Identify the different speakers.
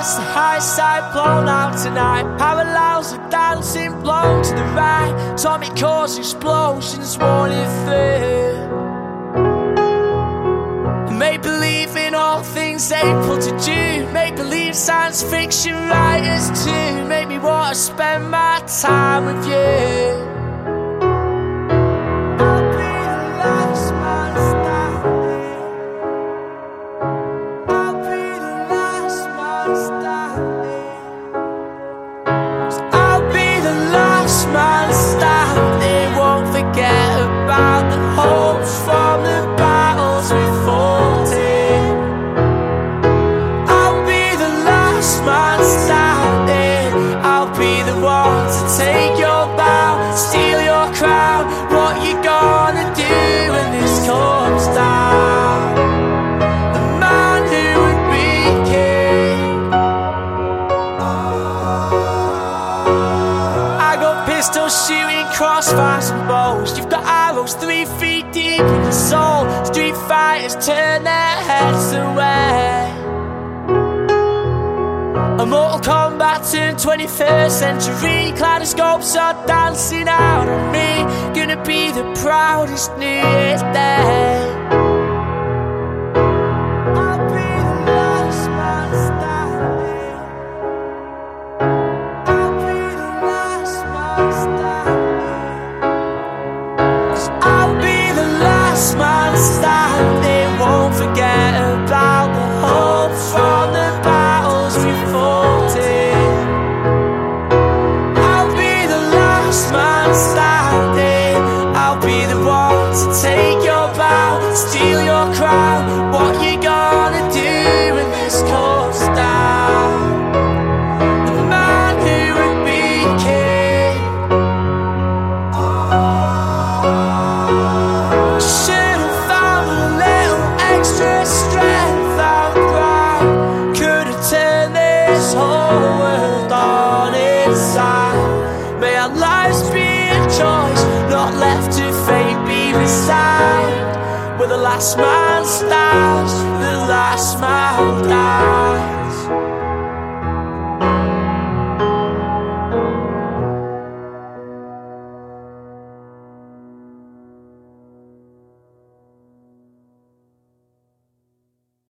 Speaker 1: the high side blown out tonight. Parallels are dancing, blown to the right. Atomic cores, explosions, running through. Make believe in all things April to June. Make believe science fiction writers too. Make me want to spend my time with you. I'll be the last man standing. I'll be the last man standing. I'll be the last man standing. Won't forget about the hopes from the battles we fought in. I'll be the last man standing. I'll be the one to take your bow, steal your crown. What you gonna do when this comes down? The man who would be king. I got pistols shooting crossfires and bows. You've got arrows 3 feet deep in your soul. Street fighters turn their heads away. A Mortal Kombat turned 21st century. Kaleidoscopes are dancing out on me. Gonna be the proudest New Year's Day. I'll be the last man standing. I'll be the last man standing. 'Cause I'll be the last man standing. Won't forget about the hopes from the battles we fought in. I'll be the last man standing. I'll be the one to take your bow, steal your crown. What you gonna do when this comes down? The man who would be king. Should've found a little extra strength out right. Could've turned this whole world on its side. May our lives be a choice, not left to fate be resigned. Where the last man stands, the last man dies.